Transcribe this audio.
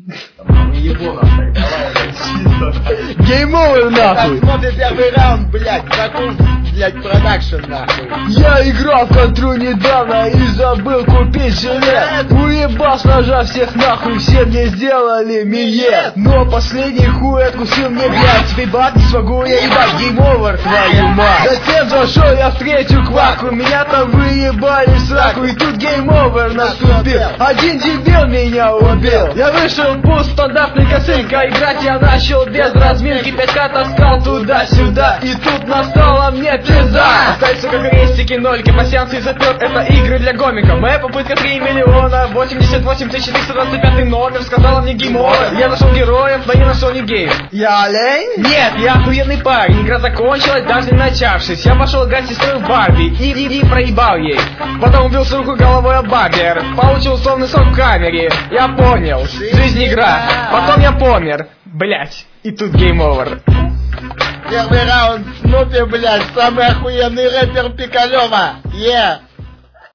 Гейм овер, нахуй. Смотри первый раунд, блядь, такой, блядь, продакшн, нахуй. Я играл в контру недавно и забыл купить жилет. Уебал с ножа всех нахуй, все мне сделали минет. Но последний хуй откусил мне, блядь. Теперь бат не смогу я ебать, гейм овер, твою мать. Затем зашел я в третью кваку, меня там выебали в сраку. И тут гейм овер наступил, один дебил меня убил. Я вышел в пуст, стандартный косынка, играть я начал без разминки. 5К таскал туда-сюда, и тут настала мне пизда. Оставить, сука, крестики, нольки, пассиансы и запер, это игры для гомиков. Моя попытка 3 миллиона, 88 425 номер, сказала мне гейм овер. Я нашел героев, но не нашел ни гейм. Я олень? Нет, я охуенный парень, игра закончилась, даже не начавшись. Я пошел играть с сестрой в Барби и проебал ей. Потом убил руку головой об бампер, получил условный срок в камере. Я понял, жизнь игра. Потом я помер, блять, и тут гейм овер. Первый раунд, Снупи, блядь, самый охуенный рэпер Пикалёва.